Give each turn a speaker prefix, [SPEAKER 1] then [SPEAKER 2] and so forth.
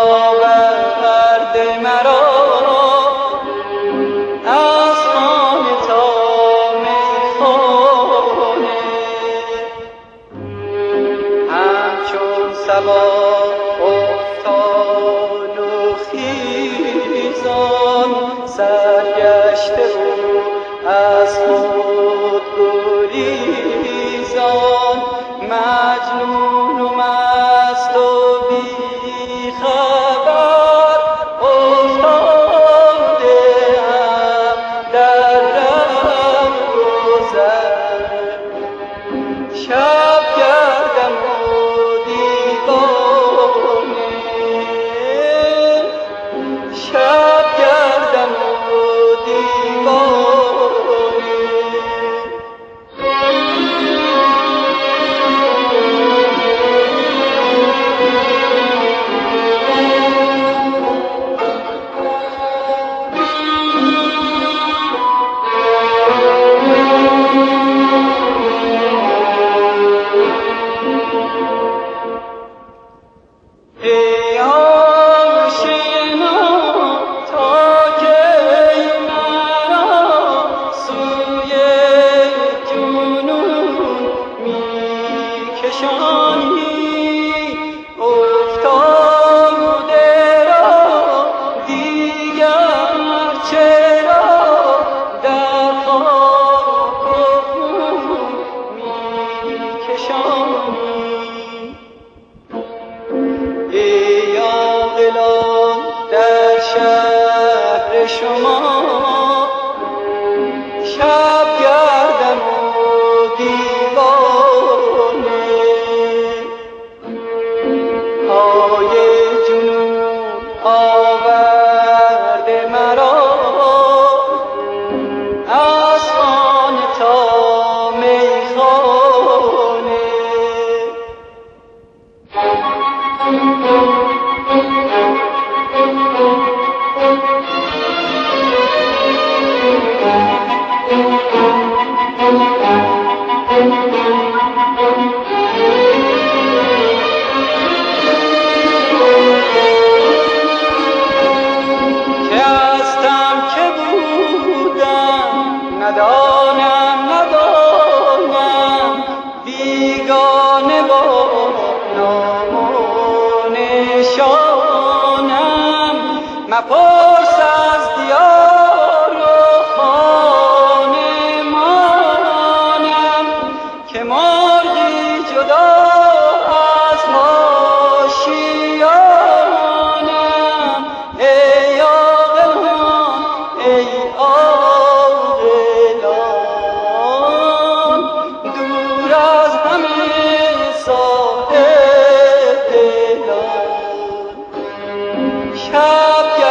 [SPEAKER 1] آورده مرا از خانه تا میخانه، همچون صبا افتان و خیزان، سرگشته و از خود گریزان، مجنون و مست و بی خبر افتاده ام در رهگذر. شب گردم و دیوانه، شب گردم و دیوانه. افتاده را دیگر چرا در خاک و خون میکشانی؟ ای عاقلان در شهر شما، شب گردم و دیوانه، پای جنون آورده مرا از خانه تا میخانه. ندانم بیگانه با نام و نشانم، مپرس از دیار و خانه مانم که مرغی جدا از ماشیانم. ای عاقلان ای دور از همه صاحب دلان، شب